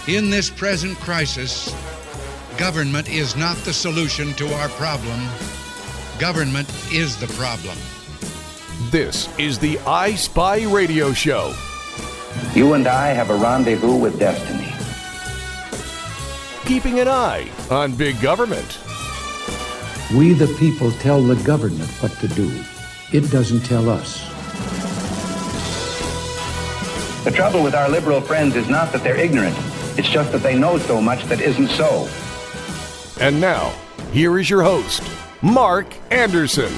In this present crisis, government is not the solution to our problem. Government is the problem. This is the I Spy Radio Show. You and I have a rendezvous with destiny. Keeping an eye on big government. We the people tell the government what to do. It doesn't tell us. The trouble with our liberal friends is not that they're ignorant. It's just that they know so much that isn't so. And now, here is your host, Mark Anderson.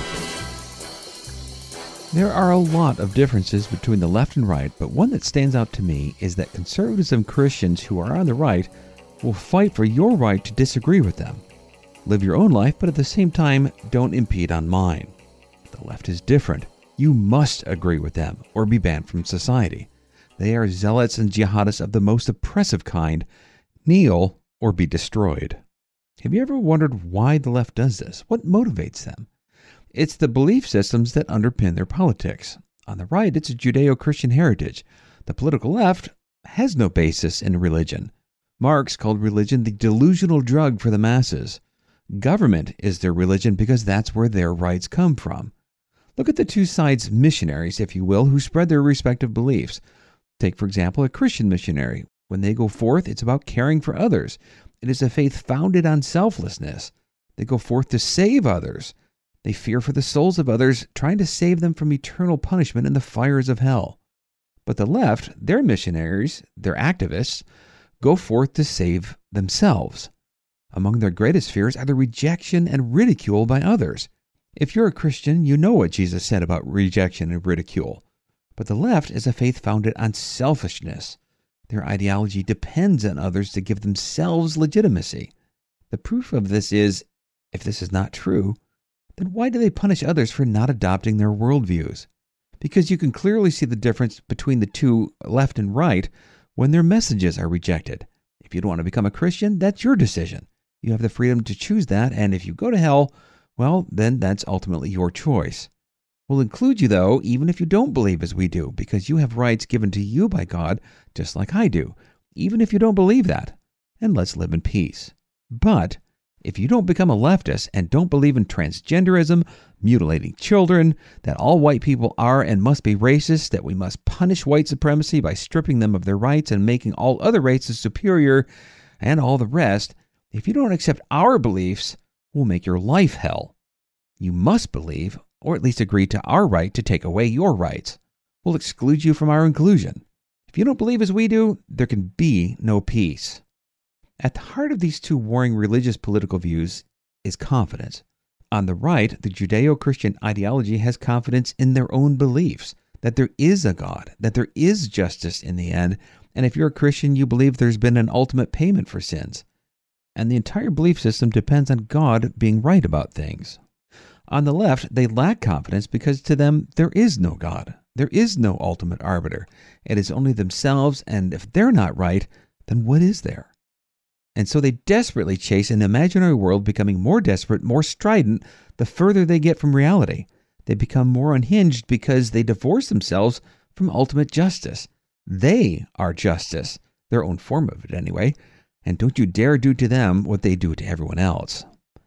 There are a lot of differences between the left and right, but one that stands out to me is that conservatives and Christians who are on the right will fight for your right to disagree with them. Live your own life, but at the same time, don't impede on mine. The left is different. You must agree with them or be banned from society. They are zealots and jihadists of the most oppressive kind. Kneel or be destroyed. Have you ever wondered why the left does this? What motivates them? It's the belief systems that underpin their politics. On the right, it's a Judeo-Christian heritage. The political left has no basis in religion. Marx called religion the delusional drug for the masses. Government is their religion because that's where their rights come from. Look at the two sides' missionaries, if you will, who spread their respective beliefs. Take, for example, a Christian missionary. When they go forth, it's about caring for others. It is a faith founded on selflessness. They go forth to save others. They fear for the souls of others, trying to save them from eternal punishment in the fires of hell. But the left, their missionaries, their activists, go forth to save themselves. Among their greatest fears are the rejection and ridicule by others. If you're a Christian, you know what Jesus said about rejection and ridicule. But the left is a faith founded on selfishness. Their ideology depends on others to give themselves legitimacy. The proof of this is, if this is not true, then why do they punish others for not adopting their worldviews? Because you can clearly see the difference between the two, left and right, when their messages are rejected. If you don't want to become a Christian, that's your decision. You have the freedom to choose that, and if you go to hell, well, then that's ultimately your choice. We'll include you, though, even if you don't believe as we do, because you have rights given to you by God, just like I do, even if you don't believe that. And let's live in peace. But if you don't become a leftist and don't believe in transgenderism, mutilating children, that all white people are and must be racist, that we must punish white supremacy by stripping them of their rights and making all other races superior, and all the rest, if you don't accept our beliefs, we'll make your life hell. You must believe, or at least agree to our right to take away your rights. We'll exclude you from our inclusion. If you don't believe as we do, there can be no peace. At the heart of these two warring religious political views is confidence. On the right, the Judeo-Christian ideology has confidence in their own beliefs, that there is a God, that there is justice in the end, and if you're a Christian, you believe there's been an ultimate payment for sins. And the entire belief system depends on God being right about things. On the left, they lack confidence because to them, there is no God. There is no ultimate arbiter. It is only themselves, and if they're not right, then what is there? And so they desperately chase an imaginary world, becoming more desperate, more strident, the further they get from reality. They become more unhinged because they divorce themselves from ultimate justice. They are justice, their own form of it anyway, and don't you dare do to them what they do to everyone else.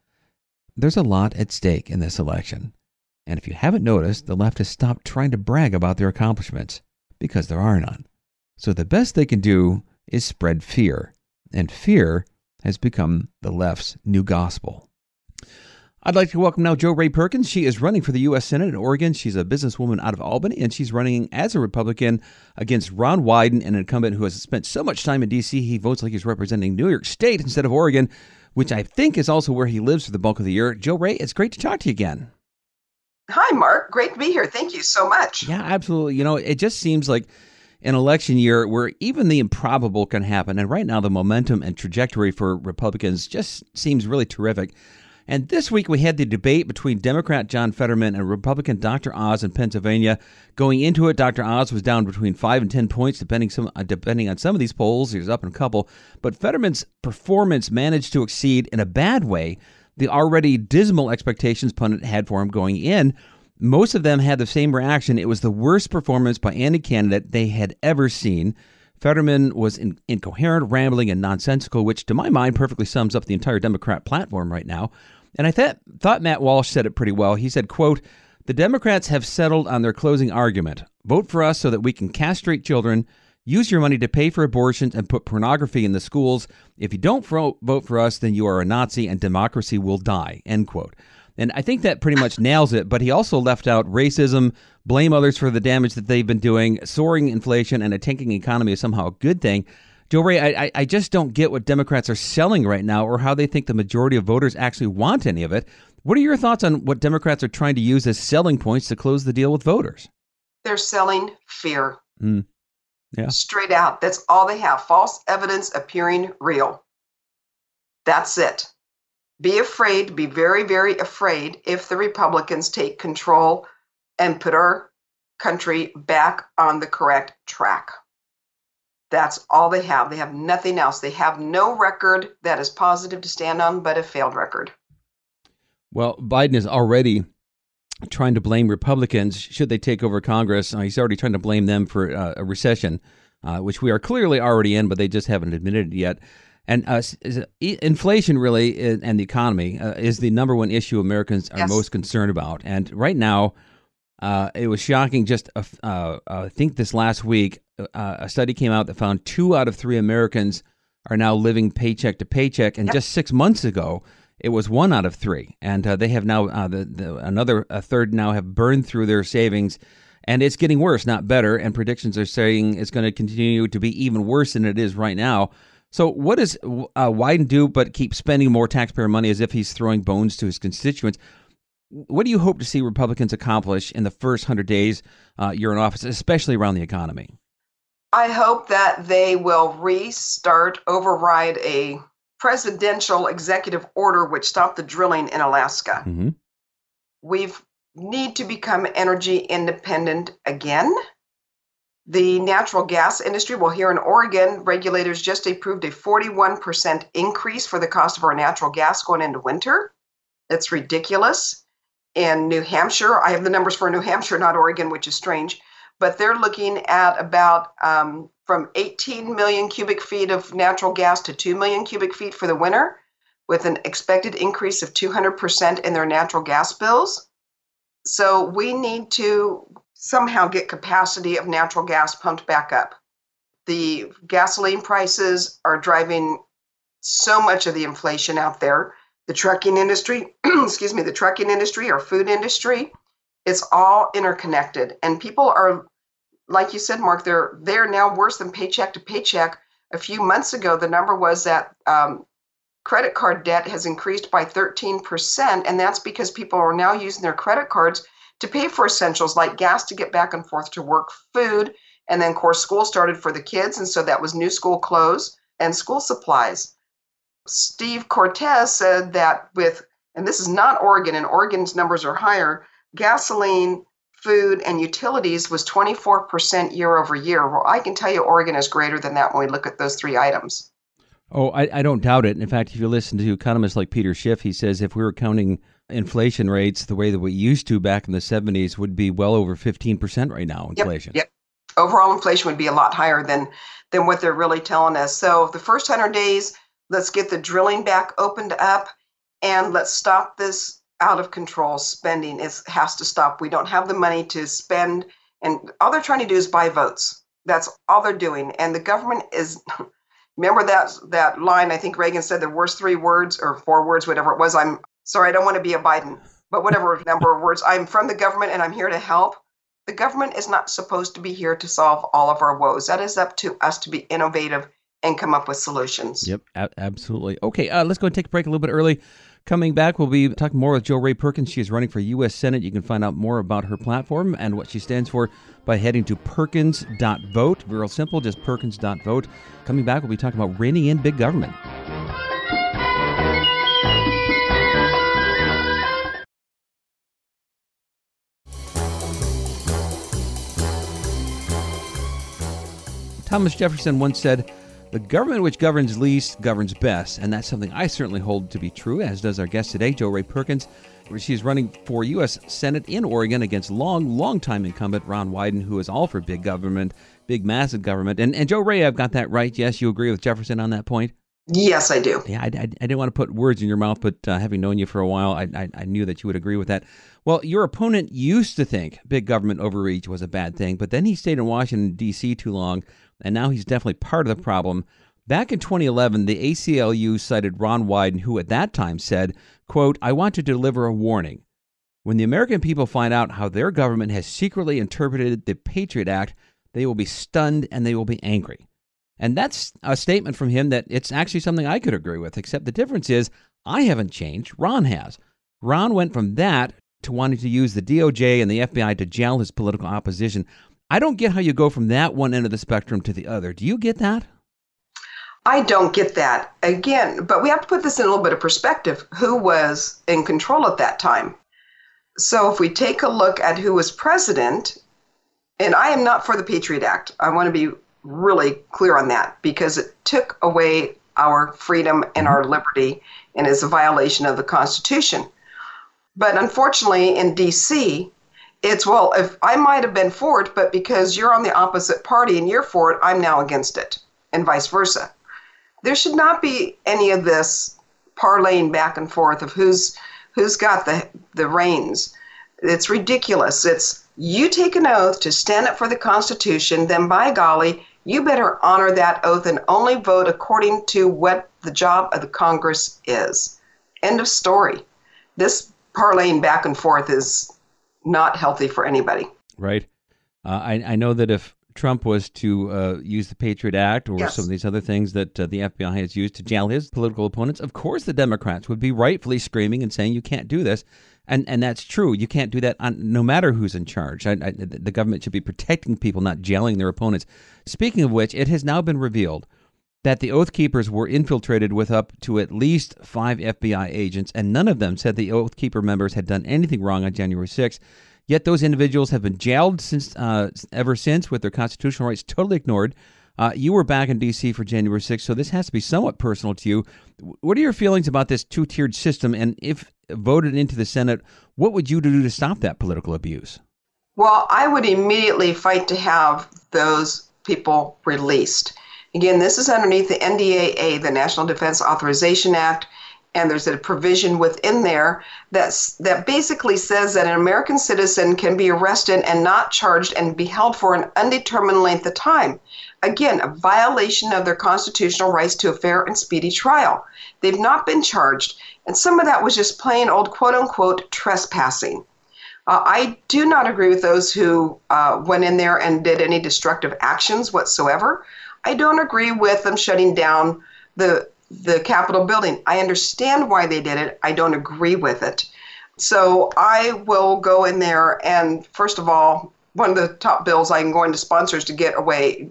There's a lot at stake in this election, and if you haven't noticed, the left has stopped trying to brag about their accomplishments, because there are none. So the best they can do is spread fear. And fear has become the left's new gospel. I'd like to welcome now Jo Rae Perkins. She is running for the U.S. Senate in Oregon. She's a businesswoman out of Albany, and she's running as a Republican against Ron Wyden, an incumbent who has spent so much time in D.C. he votes like he's representing New York State instead of Oregon, which I think is also where he lives for the bulk of the year. Jo Rae, it's great to talk to you again. Hi, Mark. Great to be here. Thank you so much. Yeah, absolutely. You know, it just seems like an election year where even the improbable can happen. And right now, the momentum and trajectory for Republicans just seems really terrific. And this week, we had the debate between Democrat John Fetterman and Republican Dr. Oz in Pennsylvania. Going into it, Dr. Oz was down between 5 and 10 points, depending on some of these polls. He was up in a couple. But Fetterman's performance managed to exceed, in a bad way, the already dismal expectations pundit had for him going in. Most of them had the same reaction. It was the worst performance by any candidate they had ever seen. Fetterman was incoherent, rambling, and nonsensical, which to my mind perfectly sums up the entire Democrat platform right now. And I thought Matt Walsh said it pretty well. He said, quote, "The Democrats have settled on their closing argument. Vote for us so that we can castrate children, use your money to pay for abortions, and put pornography in the schools. If you don't vote for us, then you are a Nazi and democracy will die," end quote. And I think that pretty much nails it, but he also left out racism, blame others for the damage that they've been doing, soaring inflation, and a tanking economy is somehow a good thing. Joe Ray, I just don't get what Democrats are selling right now or how they think the majority of voters actually want any of it. What are your thoughts on what Democrats are trying to use as selling points to close the deal with voters? They're selling fear. Yeah. Straight out. That's all they have. False evidence appearing real. That's it. Be afraid, be very, very afraid if the Republicans take control and put our country back on the correct track. That's all they have. They have nothing else. They have no record that is positive to stand on, but a failed record. Well, Biden is already trying to blame Republicans should they take over Congress. He's already trying to blame them for a recession, which we are clearly already in, but they just haven't admitted it yet. And inflation really and the economy is the number one issue Americans are most concerned about. And right now, it was shocking. Just I think this last week, a study came out that found 2 out of 3 Americans are now living paycheck to paycheck. And just 6 months ago, it was 1 out of 3. And they have now another third now have burned through their savings. And it's getting worse, not better. And predictions are saying it's going to continue to be even worse than it is right now. So what does Wyden do but keep spending more taxpayer money as if he's throwing bones to his constituents? What do you hope to see Republicans accomplish in the first 100 days you're in office, especially around the economy? I hope that they will override a presidential executive order which stopped the drilling in Alaska. Mm-hmm. We need to become energy independent again. The natural gas industry, well, here in Oregon, regulators just approved a 41% increase for the cost of our natural gas going into winter. It's ridiculous. In New Hampshire, I have the numbers for New Hampshire, not Oregon, which is strange, but they're looking at about from 18 million cubic feet of natural gas to 2 million cubic feet for the winter, with an expected increase of 200% in their natural gas bills. So we need to somehow get capacity of natural gas pumped back up. The gasoline prices are driving so much of the inflation out there. The trucking industry, our food industry, it's all interconnected. And people are, like you said, Mark, they're now worse than paycheck to paycheck. A few months ago, the number was that credit card debt has increased by 13%, and that's because people are now using their credit cards to pay for essentials like gas to get back and forth to work, food, and then, of course, school started for the kids, and so that was new school clothes and school supplies. Steve Cortez said that and this is not Oregon, and Oregon's numbers are higher, gasoline, food, and utilities was 24% year over year. Well, I can tell you Oregon is greater than that when we look at those 3 items. Oh, I don't doubt it. In fact, if you listen to economists like Peter Schiff, he says if we were counting inflation rates the way that we used to back in the 70s, would be well over 15% right now, inflation. Yep. Overall inflation would be a lot higher than what they're really telling us. So the first 100 days, let's get the drilling back opened up, and let's stop this out of control spending. It has to stop. We don't have the money to spend, and all they're trying to do is buy votes. That's all they're doing. And the government is, remember that line, I think Reagan said the worst 3 words or 4 words, whatever it was. I'm sorry, I don't want to be a Biden, but whatever number of words, I'm from the government and I'm here to help. The government is not supposed to be here to solve all of our woes. That is up to us to be innovative and come up with solutions. Yep, absolutely. Okay, let's go and take a break a little bit early. Coming back, we'll be talking more with Jo Rae Perkins. She is running for U.S. Senate. You can find out more about her platform and what she stands for by heading to Perkins.vote. Real simple, just Perkins.vote. Coming back, we'll be talking about reining in big government. Thomas Jefferson once said, "The government which governs least governs best," and that's something I certainly hold to be true, as does our guest today, Jo Rae Perkins. where she's running for U.S. Senate in Oregon against long-time incumbent Ron Wyden, who is all for big government, big, massive government. And Joe Ray, I've got that right. Yes, you agree with Jefferson on that point? Yes, I do. Yeah, I didn't want to put words in your mouth, but having known you for a while, I knew that you would agree with that. Well, your opponent used to think big government overreach was a bad thing, but then he stayed in Washington, D.C. too long, and now he's definitely part of the problem. Back in 2011, the ACLU cited Ron Wyden, who at that time said, quote, "I want to deliver a warning. When the American people find out how their government has secretly interpreted the Patriot Act, they will be stunned and they will be angry." And that's a statement from him that it's actually something I could agree with, except the difference is I haven't changed. Ron has. Ron went from that to wanting to use the DOJ and the FBI to jail his political opposition. I don't get how you go from that one end of the spectrum to the other. Do you get that? I don't get that. Again, but we have to put this in a little bit of perspective. Who was in control at that time? So if we take a look at who was president, and I am not for the Patriot Act. I want to be really clear on that because it took away our freedom and our liberty and is a violation of the Constitution. But unfortunately in D.C., it's, well, if I might have been for it, but because you're on the opposite party and you're for it, I'm now against it, and vice versa. There should not be any of this parlaying back and forth of who's got the reins. It's ridiculous. It's you take an oath to stand up for the Constitution, then by golly, you better honor that oath and only vote according to what the job of the Congress is. End of story. This parlaying back and forth is not healthy for anybody. Right. I know that if Trump was to use the Patriot Act or Yes. some of these other things that the FBI has used to jail his political opponents, of course the Democrats would be rightfully screaming and saying you can't do this. And that's true. You can't do that no matter who's in charge. The government should be protecting people, not jailing their opponents. Speaking of which, it has now been revealed that the Oath Keepers were infiltrated with up to at least 5 FBI agents, and none of them said the Oath Keeper members had done anything wrong on January 6th. Yet those individuals have been jailed ever since with their constitutional rights totally ignored. You were back in D.C. for January 6th, so this has to be somewhat personal to you. What are your feelings about this two-tiered system? And if voted into the Senate, what would you do to stop that political abuse? Well, I would immediately fight to have those people released. Again, this is underneath the NDAA, the National Defense Authorization Act, and there's a provision within there that basically says that an American citizen can be arrested and not charged and be held for an undetermined length of time. Again, a violation of their constitutional rights to a fair and speedy trial. They've not been charged, and some of that was just plain old quote-unquote trespassing. I do not agree with those who went in there and did any destructive actions whatsoever. I don't agree with them shutting down the Capitol building. I understand why they did it. I don't agree with it. So I will go in there and, first of all, one of the top bills I'm going to sponsor is to do away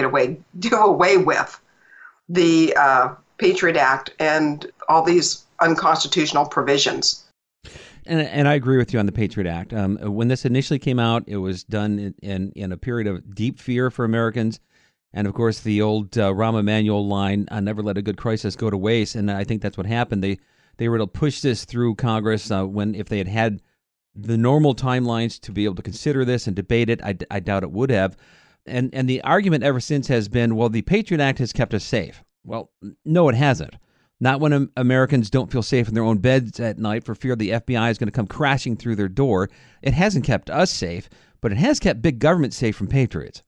with the Patriot Act and all these unconstitutional provisions. And I agree with you on the Patriot Act. When this initially came out, it was done in a period of deep fear for Americans. And, of course, the old Rahm Emanuel line, never let a good crisis go to waste. And I think that's what happened. They were able to push this through Congress if they had the normal timelines to be able to consider this and debate it. I doubt it would have. And the argument ever since has been, well, the Patriot Act has kept us safe. Well, no, it hasn't. Not when Americans don't feel safe in their own beds at night for fear the FBI is going to come crashing through their door. It hasn't kept us safe, but it has kept big government safe from patriots.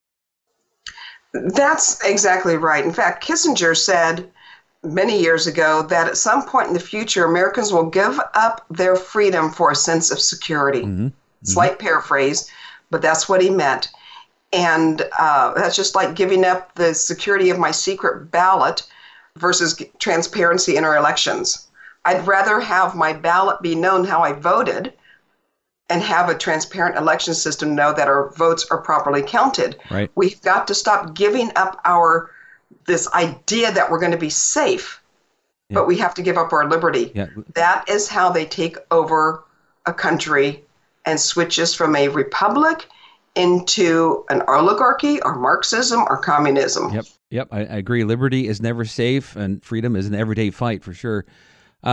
That's exactly right. In fact, Kissinger said many years ago that at some point in the future, Americans will give up their freedom for a sense of security. Mm-hmm. Slight paraphrase, but that's what he meant. And that's just like giving up the security of my secret ballot versus transparency in our elections. I'd rather have my ballot be known how I voted and have a transparent election system know that our votes are properly counted. Right. We've got to stop giving up this idea that we're going to be safe, but we have to give up our liberty. Yeah. That is how they take over a country and switch us from a republic into an oligarchy or Marxism or communism. Yep, I agree. Liberty is never safe, and freedom is an everyday fight for sure.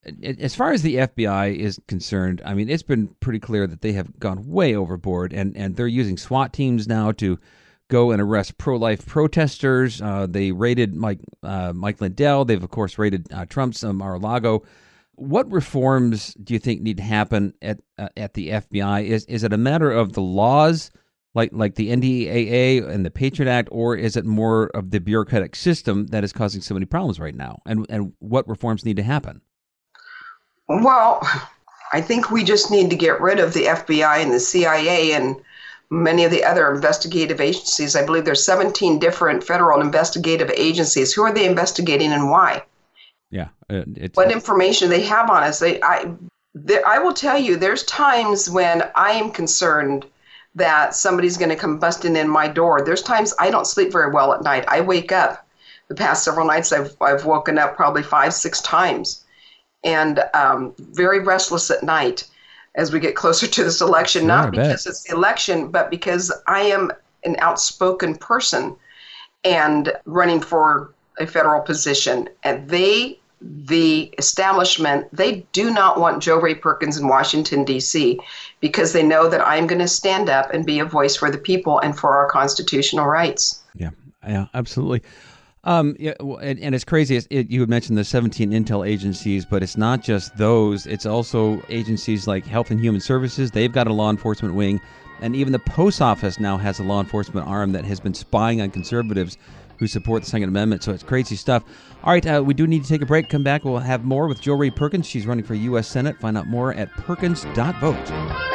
as far as the FBI is concerned, I mean, it's been pretty clear that they have gone way overboard, and they're using SWAT teams now to go and arrest pro-life protesters. They raided Mike Lindell. They've, of course, raided Trump's Mar-a-Lago. What reforms do you think need to happen at the FBI? Is it a matter of the laws, like the NDAA and the Patriot Act, or is it more of the bureaucratic system that is causing so many problems right now? And what reforms need to happen? Well, I think we just need to get rid of the FBI and the CIA and many of the other investigative agencies. I believe there's 17 different federal investigative agencies. Who are they investigating and why? Yeah. What information they have on us? I will tell you, there's times when I am concerned that somebody's going to come busting in my door. There's times I don't sleep very well at night. I wake up. The past several nights, I've woken up probably 5-6 times. And very restless at night as we get closer to this election, sure, not because it's the election, but because I am an outspoken person and running for a federal position. And the establishment, they do not want Jo Rae Perkins in Washington, D.C., because they know that I'm going to stand up and be a voice for the people and for our constitutional rights. Yeah, absolutely. And it's crazy. You had mentioned the 17 intel agencies, but it's not just those. It's also agencies like Health and Human Services. They've got a law enforcement wing. And even the post office now has a law enforcement arm that has been spying on conservatives who support the Second Amendment. So it's crazy stuff. All right, we do need to take a break. Come back. We'll have more with Jo Rae Perkins. She's running for U.S. Senate. Find out more at perkins.vote.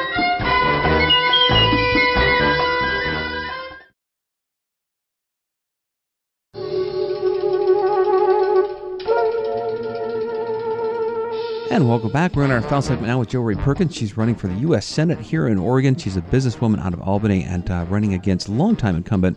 And welcome back. We're in our final segment now with Jo Rae Perkins. She's running for the U.S. Senate here in Oregon. She's a businesswoman out of Albany and running against longtime incumbent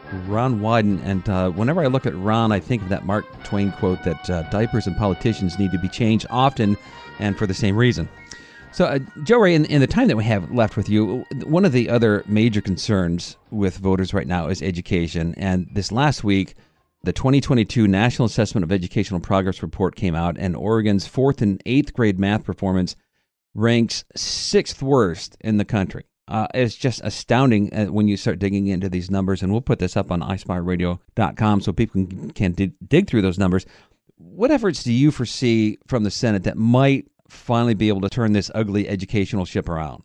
Ron Wyden. And whenever I look at Ron, I think of that Mark Twain quote that diapers and politicians need to be changed often and for the same reason. So, Jo Rae, in the time that we have left with you, one of the other major concerns with voters right now is education. And this last week, the 2022 National Assessment of Educational Progress Report came out, and Oregon's 4th and 8th grade math performance ranks 6th worst in the country. It's just astounding when you start digging into these numbers, and we'll put this up on iSpyRadio.com so people can dig through those numbers. What efforts do you foresee from the Senate that might finally be able to turn this ugly educational ship around?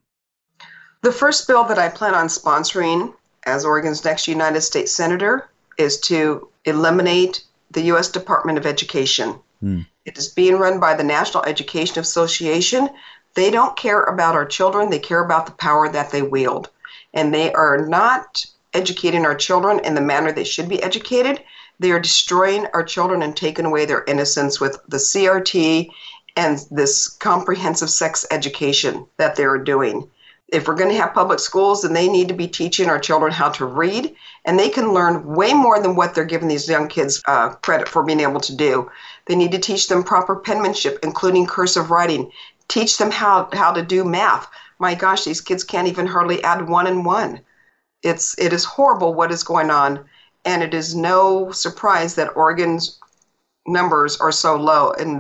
The first bill that I plan on sponsoring as Oregon's next United States Senator is to eliminate the U.S. Department of Education. It is being run by the National Education Association. They don't care about our children. They care about the power that they wield. And they are not educating our children in the manner they should be educated. They are destroying our children and taking away their innocence with the CRT and this comprehensive sex education that they're doing. If we're going to have public schools, then they need to be teaching our children how to read, and they can learn way more than what they're giving these young kids credit for being able to do. They need to teach them proper penmanship, including cursive writing. Teach them how to do math. My gosh, these kids can't even hardly add 1 and 1. It is horrible what is going on, and it is no surprise that Oregon's numbers are so low, and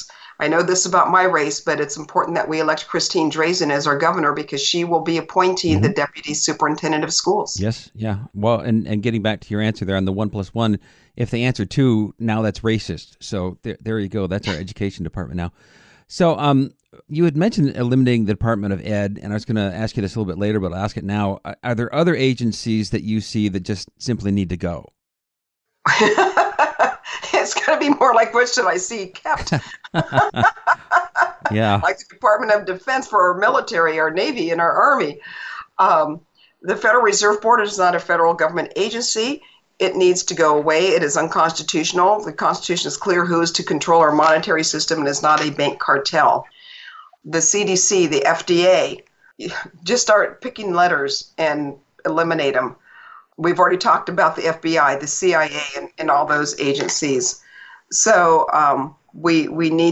I know this about my race, but it's important that we elect Christine Drazan as our governor because she will be appointing the deputy superintendent of schools. Yes, yeah. Well, and getting back to your answer there on the 1+1, if they answer 2, now that's racist. So there you go. That's our education department now. So you had mentioned eliminating the Department of Ed, and I was going to ask you this a little bit later, but I'll ask it now. Are there other agencies that you see that just simply need to go? It's going to be more like, what should I see kept? Yeah. Like the Department of Defense for our military, our Navy, and our Army. The Federal Reserve Board is not a federal government agency. It needs to go away. It is unconstitutional. The Constitution is clear who is to control our monetary system and is not a bank cartel. The CDC, the FDA, just start picking letters and eliminate them. We've already talked about the FBI, the CIA, and all those agencies. So we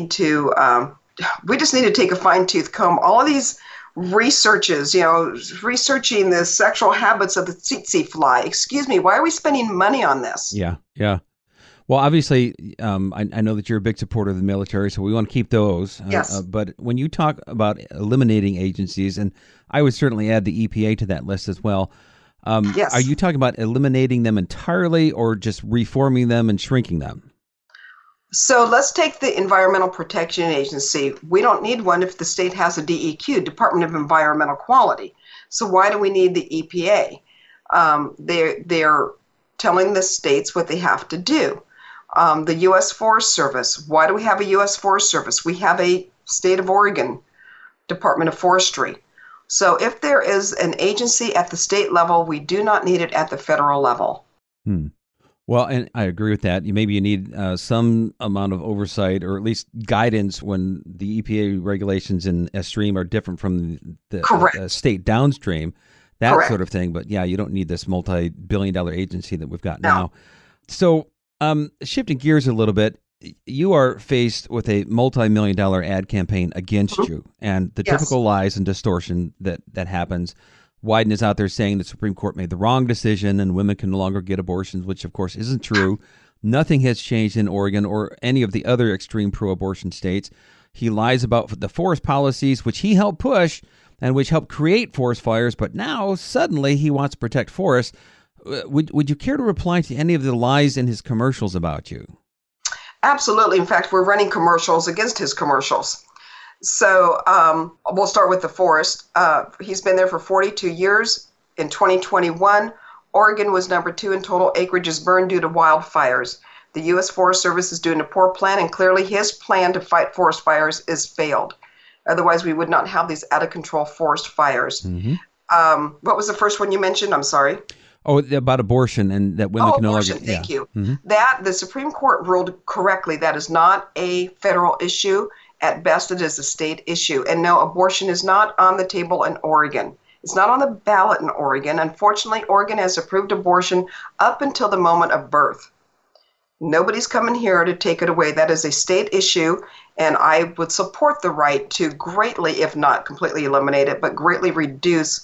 just need to take a fine-tooth comb. All of these researches, researching the sexual habits of the tsetse fly. Excuse me, why are we spending money on this? Yeah. Well, obviously, I know that you're a big supporter of the military, so we want to keep those. Yes. But when you talk about eliminating agencies, and I would certainly add the EPA to that list as well, Yes. are you talking about eliminating them entirely or just reforming them and shrinking them? So let's take the Environmental Protection Agency. We don't need one if the state has a DEQ, Department of Environmental Quality. So why do we need the EPA? They're telling the states what they have to do. The U.S. Forest Service. Why do we have a U.S. Forest Service? We have a state of Oregon Department of Forestry. So if there is an agency at the state level, we do not need it at the federal level. Well, and I agree with that. Maybe you need some amount of oversight or at least guidance when the EPA regulations in upstream are different from the state downstream, that Correct. sort of thing. But yeah, you don't need this multi-billion-dollar agency that we've got now. So shifting gears a little bit, you are faced with a multi-million-dollar ad campaign against you and the typical lies and distortion that happens. Wyden is out there saying the Supreme Court made the wrong decision and women can no longer get abortions, which of course isn't true. Nothing has changed in Oregon or any of the other extreme pro-abortion states. He lies about the forest policies, which he helped push and which helped create forest fires, but now suddenly he wants to protect forests. Would you care to reply to any of the lies in his commercials about you? Absolutely. In fact, we're running commercials against his commercials. So we'll start with the forest. He's been there for 42 years. In 2021, Oregon was number 2 in total acreages burned due to wildfires. The U.S. Forest Service is doing a poor plan, and clearly his plan to fight forest fires is failed. Otherwise, we would not have these out-of-control forest fires. What was the first one you mentioned? I'm sorry. Oh, about abortion and that women can no longer. Abortion, thank you. That the Supreme Court ruled correctly. That is not a federal issue. At best, it is a state issue. And no, abortion is not on the table in Oregon. It's not on the ballot in Oregon. Unfortunately, Oregon has approved abortion up until the moment of birth. Nobody's coming here to take it away. That is a state issue, and I would support the right to greatly, if not completely eliminate it, but greatly reduce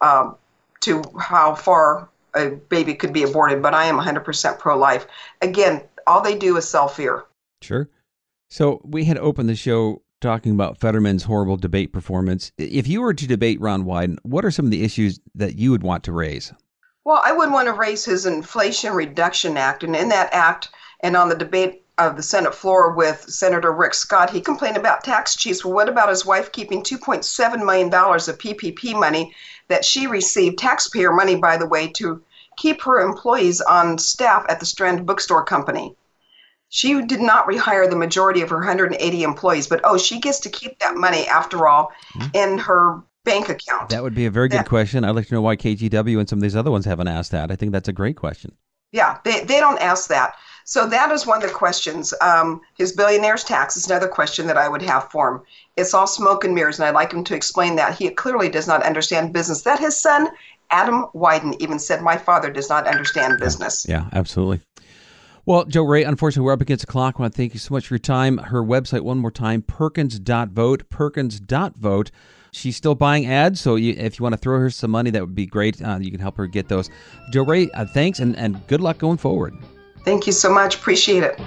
to how far a baby could be aborted. But I am 100% pro-life. Again, all they do is sell fear. Sure. So we had opened the show talking about Fetterman's horrible debate performance. If you were to debate Ron Wyden, what are some of the issues that you would want to raise? Well, I would want to raise his Inflation Reduction Act. And in that act, and on the debate of the Senate floor with Senator Rick Scott, he complained about tax cheats. Well, what about his wife keeping $2.7 million of PPP money that she received, taxpayer money, by the way, to keep her employees on staff at the Strand Bookstore Company? She did not rehire the majority of her 180 employees, but she gets to keep that money, after all, in her bank account. That would be a very good question. I'd like to know why KGW and some of these other ones haven't asked that. I think that's a great question. Yeah, they don't ask that. So that is one of the questions. His billionaire's tax is another question that I would have for him. It's all smoke and mirrors, and I'd like him to explain that. He clearly does not understand business. That his son, Adam Wyden, even said, my father does not understand business. Yeah, absolutely. Well, Jo Rae, unfortunately, we're up against the clock. I want to thank you so much for your time. Her website, one more time, Perkins.vote, Perkins.vote. She's still buying ads, so if you want to throw her some money, that would be great. You can help her get those. Jo Rae, thanks, and good luck going forward. Thank you so much. Appreciate it.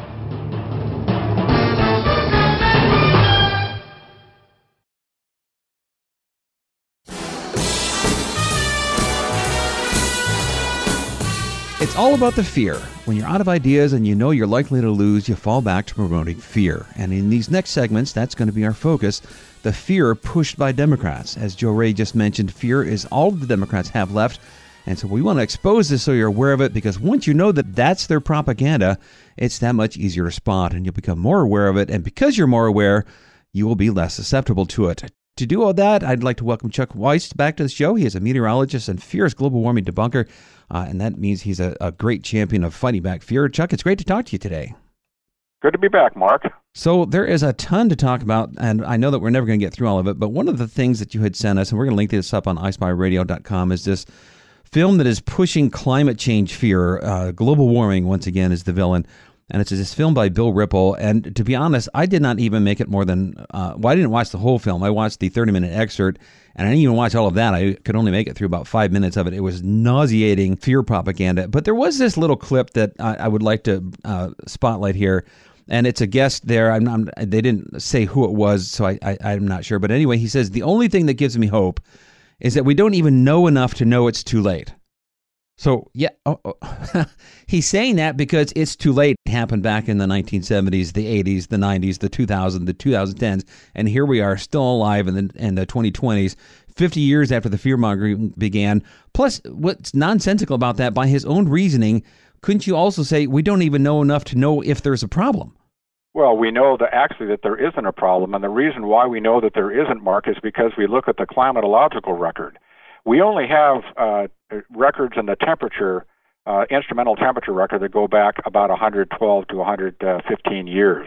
It's all about the fear. When you're out of ideas and you know you're likely to lose, you fall back to promoting fear. And in these next segments, that's going to be our focus, the fear pushed by Democrats. As Jo Rae just mentioned, fear is all the Democrats have left. And so we want to expose this so you're aware of it, because once you know that that's their propaganda, it's that much easier to spot and you'll become more aware of it. And because you're more aware, you will be less susceptible to it. To do all that, I'd like to welcome Chuck Weiss back to the show. He is a meteorologist and fierce global warming debunker, and that means he's a great champion of fighting back fear. Chuck, it's great to talk to you today. Good to be back, Mark. So there is a ton to talk about, and I know that we're never going to get through all of it, but one of the things that you had sent us, and we're going to link this up on ispyradio.com, is this film that is pushing climate change fear. Global warming, once again, is the villain. And it's this film by Bill Ripple. And to be honest, I did not even make it more than, I didn't watch the whole film. I watched the 30-minute excerpt, and I didn't even watch all of that. I could only make it through about 5 minutes of it. It was nauseating fear propaganda. But there was this little clip that I would like to spotlight here. And it's a guest there. They didn't say who it was, so I'm not sure. But anyway, he says, the only thing that gives me hope is that we don't even know enough to know it's too late. So, yeah, he's saying that because it's too late. It happened back in the 1970s, the 80s, the 90s, the 2000s, the 2010s, and here we are still alive in the 2020s, 50 years after the fear-mongering began. Plus, what's nonsensical about that, by his own reasoning, couldn't you also say we don't even know enough to know if there's a problem? Well, we know that there isn't a problem, and the reason why we know that there isn't, Mark, is because we look at the climatological record. We only have records in the temperature, instrumental temperature record that go back about 112 to 115 years.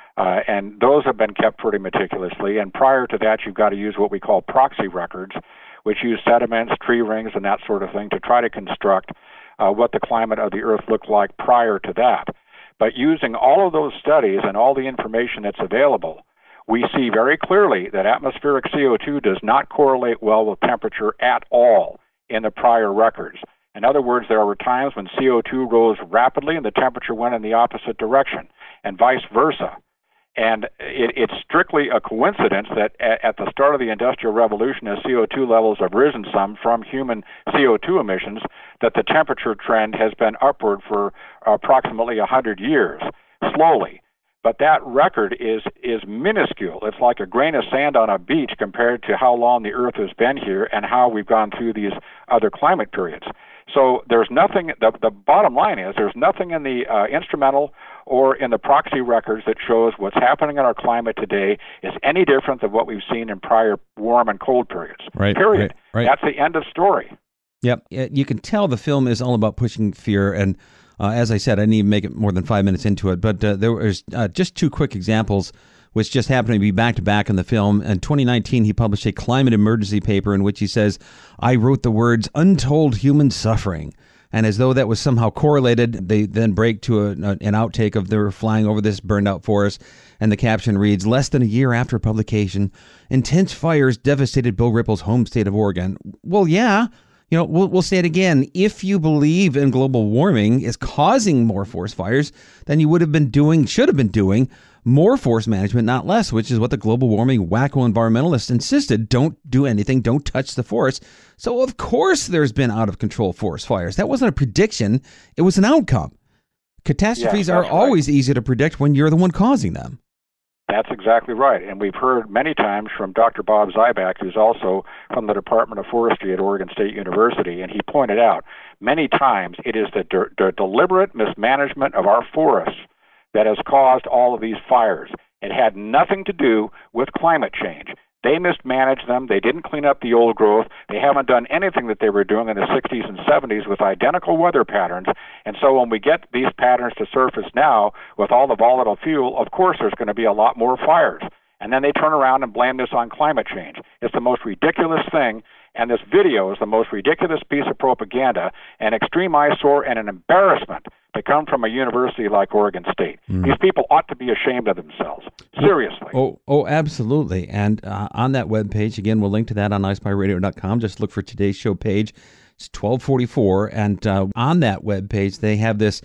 And those have been kept pretty meticulously. And prior to that, you've got to use what we call proxy records, which use sediments, tree rings, and that sort of thing to try to construct what the climate of the Earth looked like prior to that. But using all of those studies and all the information that's available, we see very clearly that atmospheric CO2 does not correlate well with temperature at all in the prior records. In other words, there were times when CO2 rose rapidly and the temperature went in the opposite direction, and vice versa. And it's strictly a coincidence that at the start of the Industrial Revolution, as CO2 levels have risen some from human CO2 emissions, that the temperature trend has been upward for approximately 100 years, slowly. But that record is minuscule. It's like a grain of sand on a beach compared to how long the Earth has been here and how we've gone through these other climate periods. So there's nothing, the bottom line is there's nothing in the instrumental or in the proxy records that shows what's happening in our climate today is any different than what we've seen in prior warm and cold periods. Right. Period. Right. That's the end of story. Yep. You can tell the film is all about pushing fear, and as I said, I didn't even make it more than 5 minutes into it, but there was just two quick examples which just happened to be back-to-back in the film. In 2019, he published a climate emergency paper in which he says, I wrote the words untold human suffering. And as though that was somehow correlated, they then break to an outtake of they were flying over this burned-out forest, and the caption reads, less than a year after publication, intense fires devastated Bill Ripple's home state of Oregon. Well, yeah. You know, we'll say it again. If you believe in global warming is causing more forest fires, then you should have been doing more forest management, not less, which is what the global warming wacko environmentalists insisted. Don't do anything. Don't touch the forest. So, of course, there's been out of control forest fires. That wasn't a prediction. It was an outcome. Catastrophes are always easy to predict when you're the one causing them. That's exactly right. And we've heard many times from Dr. Bob Zyback, who's also from the Department of Forestry at Oregon State University, and he pointed out many times it is the deliberate mismanagement of our forests that has caused all of these fires. It had nothing to do with climate change. They mismanaged them. They didn't clean up the old growth. They haven't done anything that they were doing in the 60s and 70s with identical weather patterns. And so when we get these patterns to surface now with all the volatile fuel, of course there's going to be a lot more fires. And then they turn around and blame this on climate change. It's the most ridiculous thing. And this video is the most ridiculous piece of propaganda, an extreme eyesore and an embarrassment to come from a university like Oregon State. These people ought to be ashamed of themselves. Seriously. Oh, absolutely. And on that webpage, again, we'll link to that on ispyradio.com. Just look for today's show page. It's 1244. And on that webpage, they have this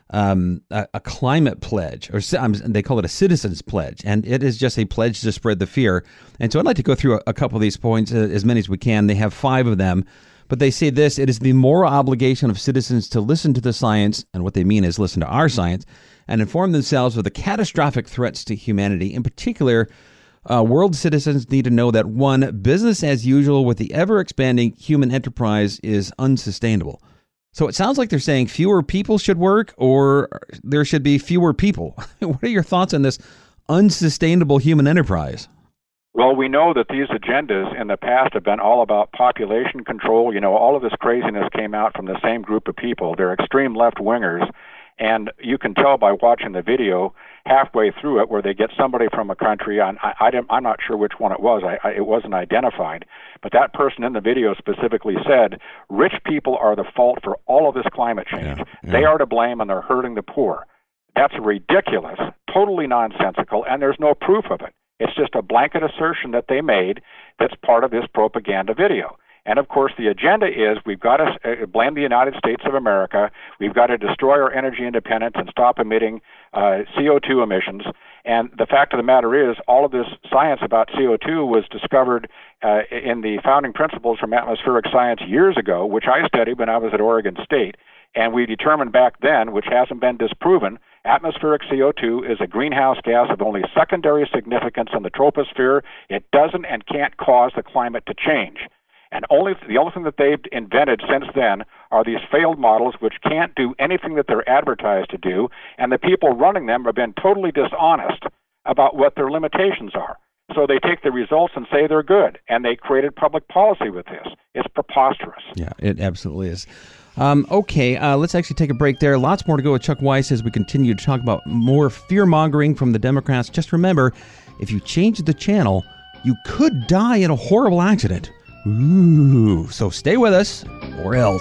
a climate pledge, or they call it a citizen's pledge, and it is just a pledge to spread the fear. And so I'd like to go through a couple of these points, as many as we can. They have 5 of them, but they say this: it is the moral obligation of citizens to listen to the science, and what they mean is listen to our science, and inform themselves of the catastrophic threats to humanity. In particular, world citizens need to know that 1, business as usual with the ever-expanding human enterprise is unsustainable. So it sounds like they're saying fewer people should work, or there should be fewer people. What are your thoughts on this unsustainable human enterprise? Well, we know that these agendas in the past have been all about population control. You know, all of this craziness came out from the same group of people. They're extreme left-wingers, and you can tell by watching the video halfway through it where they get somebody from a country, I'm not sure which one it was, it wasn't identified, but that person in the video specifically said, rich people are the fault for all of this climate change. Yeah. They are to blame and they're hurting the poor. That's ridiculous, totally nonsensical, and there's no proof of it. It's just a blanket assertion that they made that's part of this propaganda video. And of course, the agenda is we've got to blame the United States of America. We've got to destroy our energy independence and stop emitting CO2 emissions. And the fact of the matter is, all of this science about CO2 was discovered in the founding principles from atmospheric science years ago, which I studied when I was at Oregon State. And we determined back then, which hasn't been disproven, atmospheric CO2 is a greenhouse gas of only secondary significance in the troposphere. It doesn't and can't cause the climate to change. And the only thing that they've invented since then are these failed models which can't do anything that they're advertised to do, and the people running them have been totally dishonest about what their limitations are. So they take the results and say they're good, and they created public policy with this. It's preposterous. Yeah, it absolutely is. Okay, let's actually take a break there. Lots more to go with Chuck Weiss as we continue to talk about more fear-mongering from the Democrats. Just remember, if you change the channel, you could die in a horrible accident. Ooh, so stay with us, or else.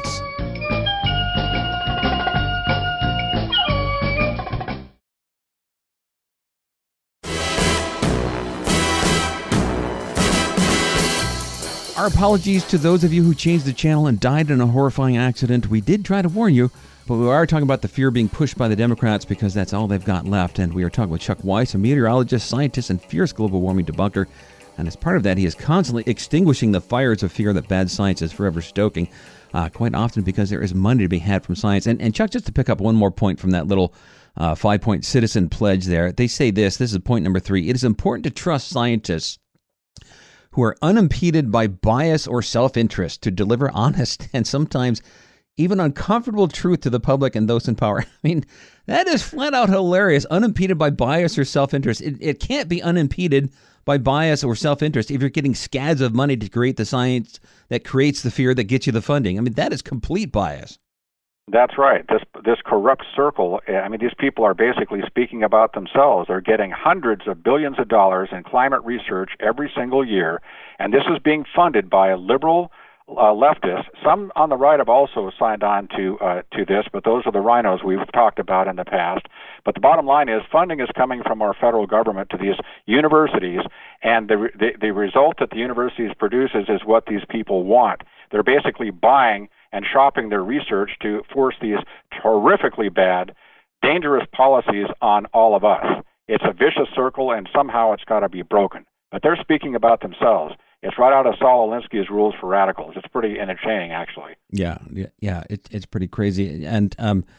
Our apologies to those of you who changed the channel and died in a horrifying accident. We did try to warn you, but we are talking about the fear being pushed by the Democrats because that's all they've got left. And we are talking with Chuck Weiss, a meteorologist, scientist, and fierce global warming debunker. And as part of that, he is constantly extinguishing the fires of fear that bad science is forever stoking, quite often because there is money to be had from science. And Chuck, just to pick up one more point from that little 5-point citizen pledge there, they say this is point number 3. It is important to trust scientists who are unimpeded by bias or self-interest to deliver honest and sometimes even uncomfortable truth to the public and those in power. I mean, that is flat out hilarious. Unimpeded by bias or self-interest. It can't be unimpeded by bias or self-interest if you're getting scads of money to create the science that creates the fear that gets you the funding. I mean, that is complete bias. That's right. This corrupt circle, I mean, these people are basically speaking about themselves. They're getting hundreds of billions of dollars in climate research every single year, and this is being funded by liberal leftists. Some on the right have also signed on to this, but those are the rhinos we've talked about in the past. But the bottom line is funding is coming from our federal government to these universities, and the result that the universities produces is what these people want. They're basically buying and shopping their research to force these horrifically bad, dangerous policies on all of us. It's a vicious circle, and somehow it's got to be broken. But they're speaking about themselves. It's right out of Saul Alinsky's Rules for Radicals. It's pretty entertaining, actually. Yeah, it's pretty crazy. And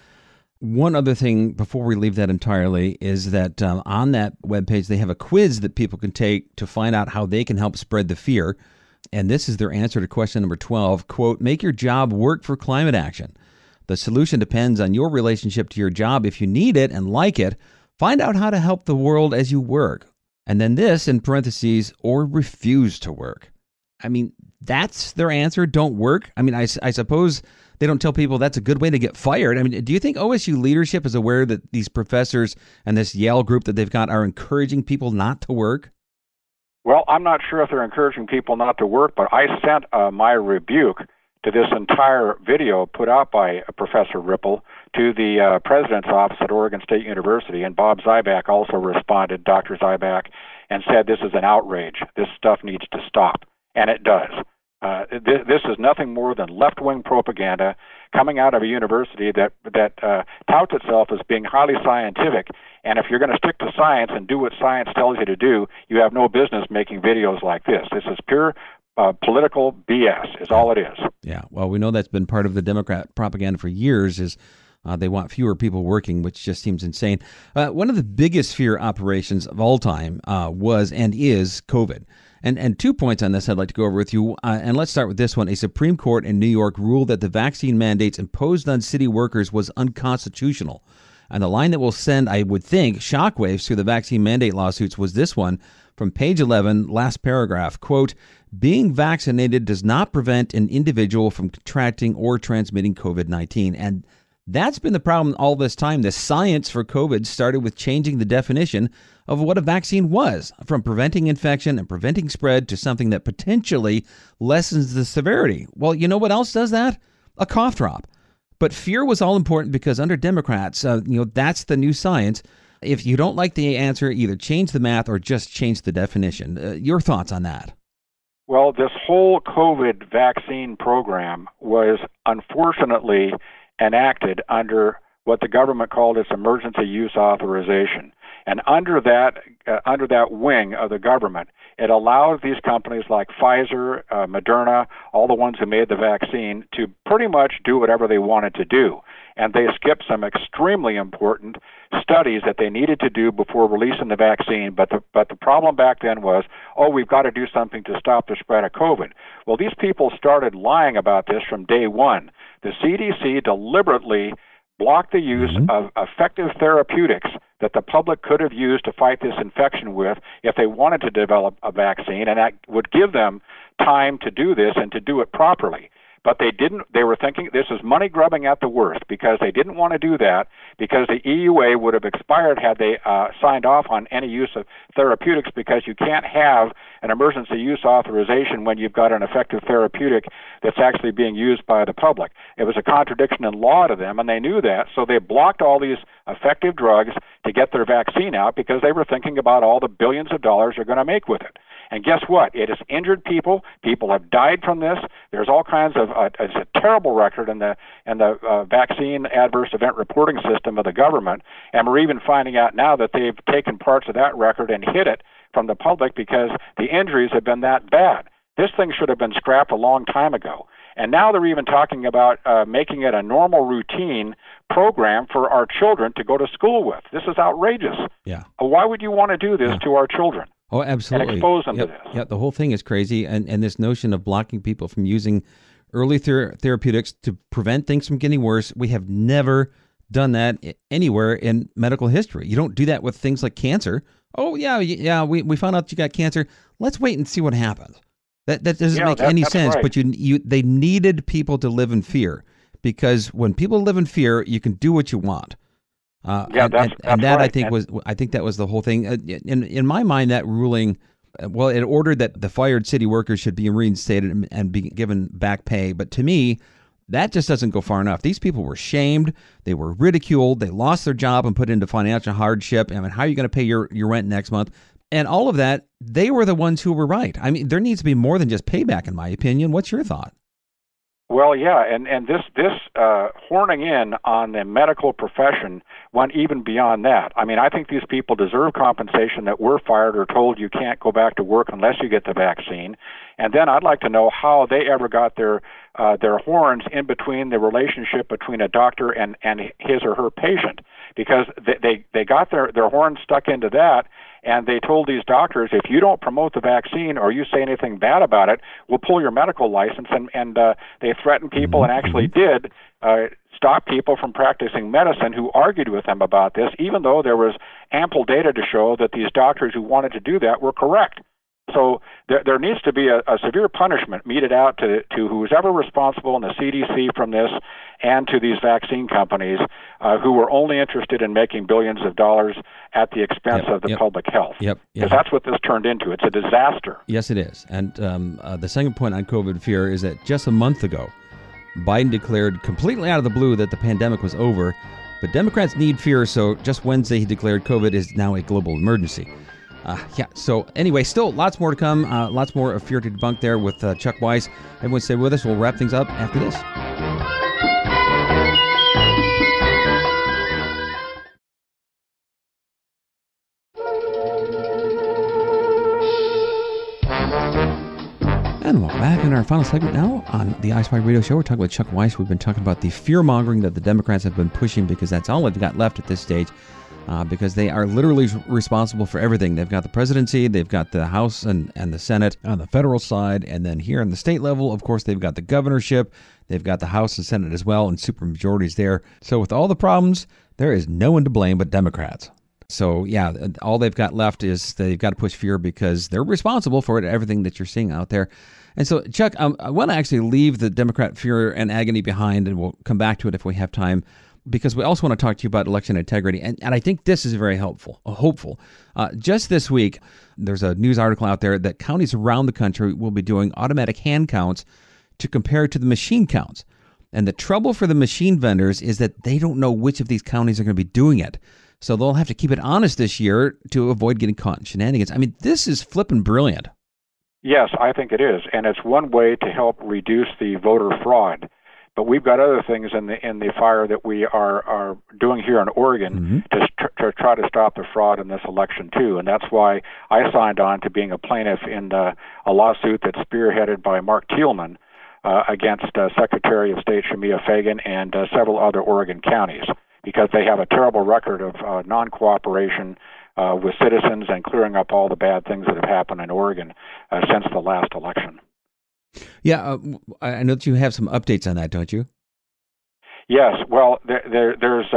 one other thing before we leave that entirely is that on that webpage, they have a quiz that people can take to find out how they can help spread the fear. And this is their answer to question number 12. Quote, make your job work for climate action. The solution depends on your relationship to your job. If you need it and like it, find out how to help the world as you work. And then this, in parentheses, or refuse to work. I mean, that's their answer, don't work? I mean, I suppose they don't tell people that's a good way to get fired. I mean, do you think OSU leadership is aware that these professors and this Yale group that they've got are encouraging people not to work? Well, I'm not sure if they're encouraging people not to work, but I sent my rebuke to this entire video put out by Professor Ripple to the president's office at Oregon State University, and Bob Zyback also responded, Dr. Zyback, and said this is an outrage. This stuff needs to stop, and it does. This is nothing more than left-wing propaganda coming out of a university that touts itself as being highly scientific. And if you're going to stick to science and do what science tells you to do, you have no business making videos like this. This is pure political BS is all it is. Yeah, well, we know that's been part of the Democrat propaganda for years is they want fewer people working, which just seems insane. One of the biggest fear operations of all time was and is COVID. And 2 points on this I'd like to go over with you. And let's start with this one. A Supreme Court in New York ruled that the vaccine mandates imposed on city workers was unconstitutional. And the line that will send, I would think, shockwaves through the vaccine mandate lawsuits was this one from page 11, last paragraph. Quote, being vaccinated does not prevent an individual from contracting or transmitting COVID-19. And that's been the problem all this time. The science for COVID started with changing the definition of what a vaccine was, from preventing infection and preventing spread to something that potentially lessens the severity. Well, you know what else does that? A cough drop. But fear was all important because under Democrats, that's the new science. If you don't like the answer, either change the math or just change the definition. Your thoughts on that? Well, this whole COVID vaccine program was unfortunately enacted under what the government called its emergency use authorization. And under that wing of the government, it allowed these companies like Pfizer, Moderna, all the ones who made the vaccine, to pretty much do whatever they wanted to do. And they skipped some extremely important studies that they needed to do before releasing the vaccine. But the problem back then was, we've got to do something to stop the spread of COVID. Well, these people started lying about this from day one. The CDC deliberately blocked the use of effective therapeutics that the public could have used to fight this infection with if they wanted to develop a vaccine, and that would give them time to do this and to do it properly. But they didn't. They were thinking this is money grubbing at the worst, because they didn't want to do that, because the EUA would have expired had they signed off on any use of therapeutics, because you can't have an emergency use authorization when you've got an effective therapeutic that's actually being used by the public. It was a contradiction in law to them, and they knew that, so they blocked all these effective drugs to get their vaccine out, because they were thinking about all the billions of dollars they're going to make with it. And guess what? It has injured people. People have died from this. There's all kinds of it's a terrible record in the vaccine adverse event reporting system of the government. And we're even finding out now that they've taken parts of that record and hid it from the public because the injuries have been that bad. This thing should have been scrapped a long time ago. And now they're even talking about making it a normal routine program for our children to go to school with. This is outrageous. Yeah. Why would you want to do this to our children? Oh, absolutely. And expose them to this. Yeah, the whole thing is crazy. And this notion of blocking people from using early therapeutics to prevent things from getting worse, we have never done that anywhere in medical history. You don't do that with things like cancer. Oh, yeah, we found out you got cancer. Let's wait and see what happens. That doesn't make any sense, right. But they needed people to live in fear, because when people live in fear, you can do what you want. That's that right. I think that was the whole thing. In my mind, that ruling, well, it ordered that the fired city workers should be reinstated and be given back pay. But to me, that just doesn't go far enough. These people were shamed, they were ridiculed, they lost their job and put into financial hardship. I mean, how are you going to pay your rent next month? And all of that, they were the ones who were right. I mean, there needs to be more than just payback, in my opinion. What's your thought? Well, yeah, and this horning in on the medical profession went even beyond that. I mean, I think these people deserve compensation that were fired or told you can't go back to work unless you get the vaccine. And then I'd like to know how they ever got their horns in between the relationship between a doctor and his or her patient, because they got their horns stuck into that. And they told these doctors, if you don't promote the vaccine or you say anything bad about it, we'll pull your medical license. And they threatened people and actually did stop people from practicing medicine who argued with them about this, even though there was ample data to show that these doctors who wanted to do that were correct. So there needs to be a severe punishment meted out to who's ever responsible in the CDC from this, and to these vaccine companies who were only interested in making billions of dollars at the expense of the public health. Because that's what this turned into. It's a disaster. Yes, it is. And the second point on COVID fear is that just a month ago, Biden declared completely out of the blue that the pandemic was over, but Democrats need fear, so just Wednesday he declared COVID is now a global emergency. So anyway, still lots more to come, lots more of fear to debunk there with Chuck Weiss. Everyone stay with us. We'll wrap things up after this. And welcome back in our final segment now on the iSpy Radio Show. We're talking with Chuck Weiss. We've been talking about the fear-mongering that the Democrats have been pushing, because that's all they've got left at this stage. Because they are literally responsible for everything. They've got the presidency, they've got the House and the Senate on the federal side, and then here on the state level, of course, they've got the governorship, they've got the House and Senate as well, and supermajorities there. So with all the problems, there is no one to blame but Democrats. So yeah, all they've got left is they've got to push fear, because they're responsible for everything that you're seeing out there. And so, Chuck, I want to actually leave the Democrat fear and agony behind, and we'll come back to it if we have time, because we also want to talk to you about election integrity. And I think this is very hopeful. Just this week, there's a news article out there that counties around the country will be doing automatic hand counts to compare to the machine counts. And the trouble for the machine vendors is that they don't know which of these counties are going to be doing it. So they'll have to keep it honest this year to avoid getting caught in shenanigans. I mean, this is flipping brilliant. Yes, I think it is, and it's one way to help reduce the voter fraud. But we've got other things in the fire that we are doing here in Oregon to try to stop the fraud in this election too, and that's why I signed on to being a plaintiff in a lawsuit that's spearheaded by Mark Thielman against Secretary of State Shemia Fagan and several other Oregon counties, because they have a terrible record of non-cooperation with citizens and clearing up all the bad things that have happened in Oregon since the last election. Yeah, I know that you have some updates on that, don't you? Yes. Well, there's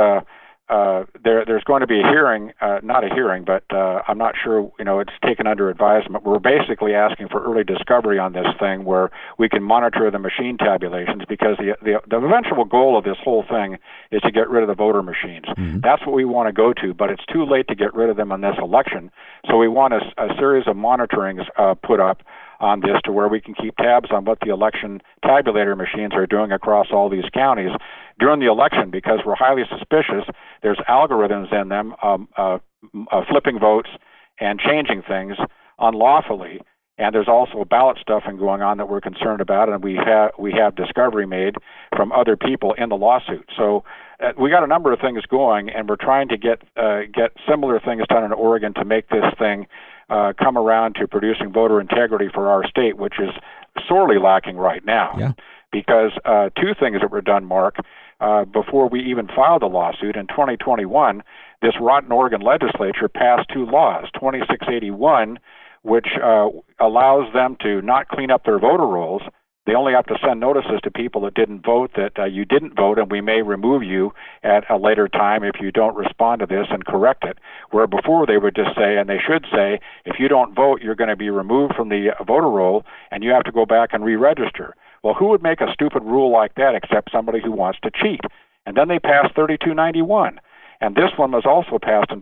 going to be a hearing, not a hearing, but I'm not sure. It's taken under advisement. We're basically asking for early discovery on this thing, where we can monitor the machine tabulations, because the eventual goal of this whole thing is to get rid of the voter machines. That's what we want to go to, but it's too late to get rid of them in this election. So we want a series of monitorings put up on this, to where we can keep tabs on what the election tabulator machines are doing across all these counties during the election, because we're highly suspicious there's algorithms in them flipping votes and changing things unlawfully. And there's also ballot stuffing going on that we're concerned about, and we have discovery made from other people in the lawsuit. So we got a number of things going, and we're trying to get similar things done in Oregon to make this thing come around to producing voter integrity for our state, which is sorely lacking right now. Yeah. Because two things that were done, Mark, before we even filed the lawsuit in 2021, this rotten Oregon legislature passed two laws, 2681, which allows them to not clean up their voter rolls. They only have to send notices to people that didn't vote that you didn't vote, and we may remove you at a later time if you don't respond to this and correct it. Where before they would just say, and they should say, if you don't vote, you're going to be removed from the voter roll, and you have to go back and re-register. Well, who would make a stupid rule like that except somebody who wants to cheat? And then they passed 3291. And this one was also passed in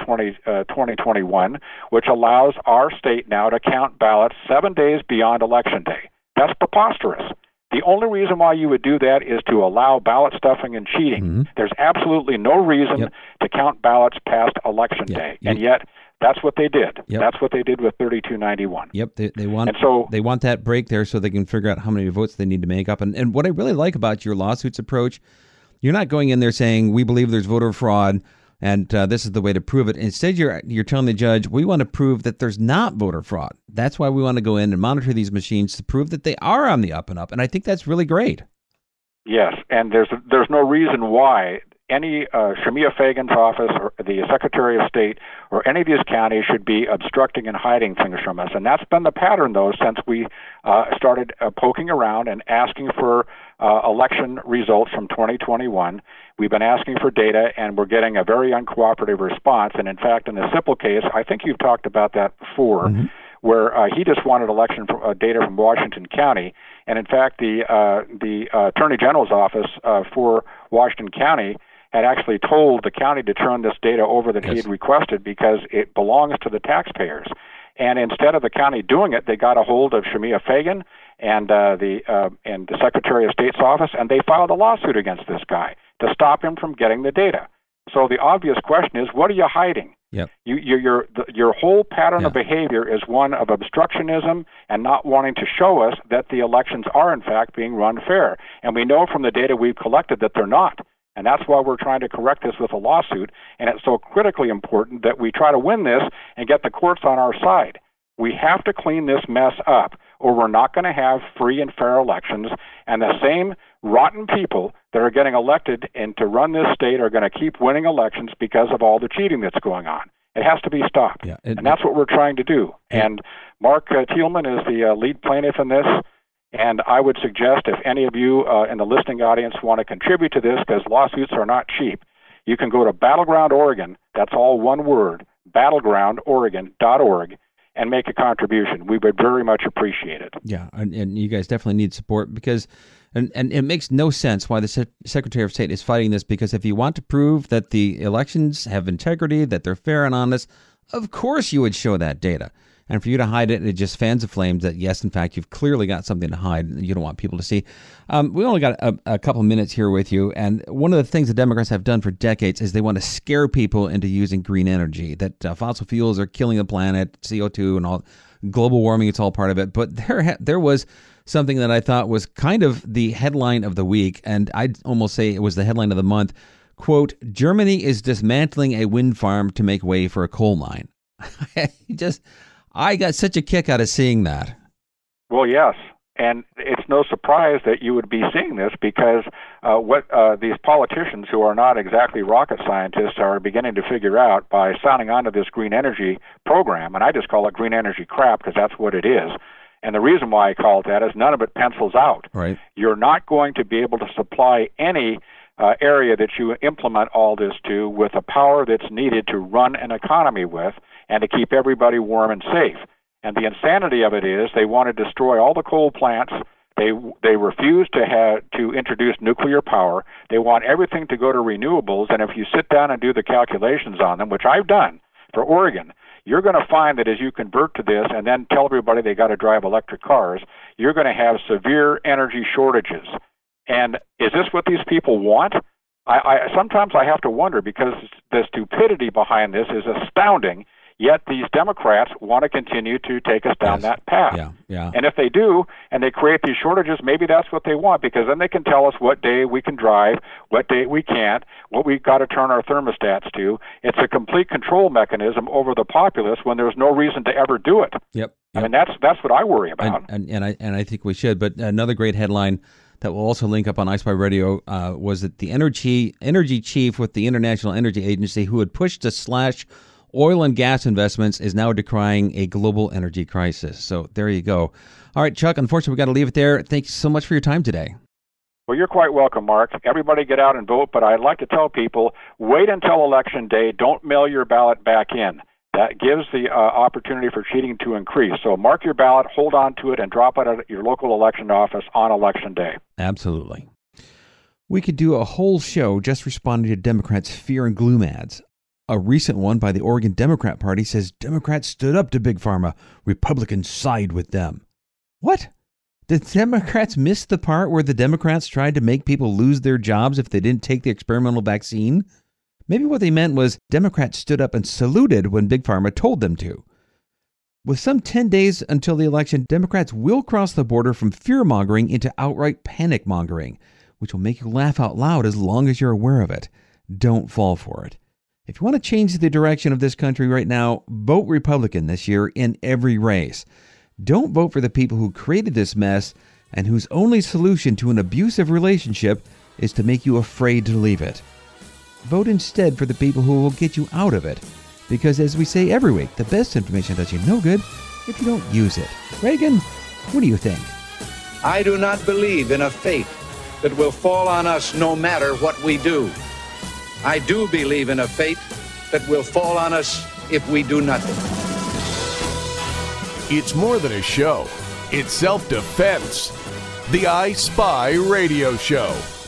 2021, which allows our state now to count ballots 7 days beyond Election Day. That's preposterous. The only reason why you would do that is to allow ballot stuffing and cheating. There's absolutely no reason to count ballots past Election Day. And yet, that's what they did. That's what they did with 3291. Yep, they want that break there so they can figure out how many votes they need to make up. And what I really like about your lawsuits approach, you're not going in there saying, we believe there's voter fraud, and this is the way to prove it. Instead, you're telling the judge, we want to prove that there's not voter fraud. That's why we want to go in and monitor these machines to prove that they are on the up and up. And I think that's really great. Yes, and there's no reason why any Shemia Fagan's office or the Secretary of State or any of these counties should be obstructing and hiding things from us. And that's been the pattern, though, since we started poking around and asking for election results from 2021. We've been asking for data, and we're getting a very uncooperative response. And in fact, in the Sipple case, I think you've talked about that before, where he just wanted election data from Washington County. And in fact, the Attorney General's office for Washington County had actually told the county to turn this data over that he had requested, because it belongs to the taxpayers. And instead of the county doing it, they got a hold of Shemia Fagan and the Secretary of State's office, and they filed a lawsuit against this guy to stop him from getting the data. So the obvious question is, what are you hiding? Yep. Your whole pattern of behavior is one of obstructionism and not wanting to show us that the elections are in fact being run fair. And we know from the data we've collected that they're not. And that's why we're trying to correct this with a lawsuit. And it's so critically important that we try to win this and get the courts on our side. We have to clean this mess up, or we're not going to have free and fair elections. And the same rotten people that are getting elected and to run this state are going to keep winning elections because of all the cheating that's going on. It has to be stopped. And that's what we're trying to do. And Mark Thielman is the lead plaintiff in this. And I would suggest, if any of you in the listening audience want to contribute to this, because lawsuits are not cheap, you can go to Battleground Oregon, that's all one word, battlegroundoregon.org, and make a contribution. We would very much appreciate it. Yeah, and you guys definitely need support, because and it makes no sense why the Secretary of State is fighting this, because if you want to prove that the elections have integrity, that they're fair and honest, of course you would show that data. And for you to hide it, it just fans the flames that, yes, in fact, you've clearly got something to hide and you don't want people to see. We only got a couple minutes here with you. And one of the things the Democrats have done for decades is they want to scare people into using green energy, that fossil fuels are killing the planet, CO2 and all, global warming, it's all part of it. But there was something that I thought was kind of the headline of the week, and I'd almost say it was the headline of the month. Quote, Germany is dismantling a wind farm to make way for a coal mine. I got such a kick out of seeing that. Well, yes. And it's no surprise that you would be seeing this because what these politicians who are not exactly rocket scientists are beginning to figure out by signing on to this green energy program, and I just call it green energy crap because that's what it is. And the reason why I call it that is none of it pencils out. Right. You're not going to be able to supply any area that you implement all this to with the power that's needed to run an economy with and to keep everybody warm and safe. And the insanity of it is they want to destroy all the coal plants. They refuse to introduce nuclear power. They want everything to go to renewables. And if you sit down and do the calculations on them, which I've done for Oregon, you're going to find that as you convert to this and then tell everybody they got to drive electric cars, you're going to have severe energy shortages. And is this what these people want? Sometimes I have to wonder because the stupidity behind this is astounding, yet these Democrats want to continue to take us down that path. Yeah. And if they do, and they create these shortages, maybe that's what they want, because then they can tell us what day we can drive, what day we can't, what we've got to turn our thermostats to. It's a complete control mechanism over the populace when there's no reason to ever do it. Yep. I mean, that's what I worry about. And I think we should. But another great headline that will also link up on iSpy Radio was that the energy chief with the International Energy Agency, who had pushed to slash oil and gas investments, is now decrying a global energy crisis. So there you go. All right, Chuck, unfortunately, we've got to leave it there. Thank you so much for your time today. Well, you're quite welcome, Mark. Everybody get out and vote, but I'd like to tell people, wait until Election Day. Don't mail your ballot back in. That gives the opportunity for cheating to increase. So mark your ballot, hold on to it, and drop it at your local election office on Election Day. Absolutely. We could do a whole show just responding to Democrats' fear and gloom ads. A recent one by the Oregon Democrat Party says Democrats stood up to Big Pharma. Republicans side with them. What? Did Democrats miss the part where the Democrats tried to make people lose their jobs if they didn't take the experimental vaccine? Maybe what they meant was Democrats stood up and saluted when Big Pharma told them to. With some 10 days until the election, Democrats will cross the border from fear-mongering into outright panic-mongering, which will make you laugh out loud as long as you're aware of it. Don't fall for it. If you want to change the direction of this country right now, vote Republican this year in every race. Don't vote for the people who created this mess and whose only solution to an abusive relationship is to make you afraid to leave it. Vote instead for the people who will get you out of it. Because as we say every week, the best information does you no good if you don't use it. Reagan, what do you think? I do not believe in a fate that will fall on us no matter what we do. I do believe in a fate that will fall on us if we do nothing. It's more than a show. It's self-defense. The I Spy Radio Show.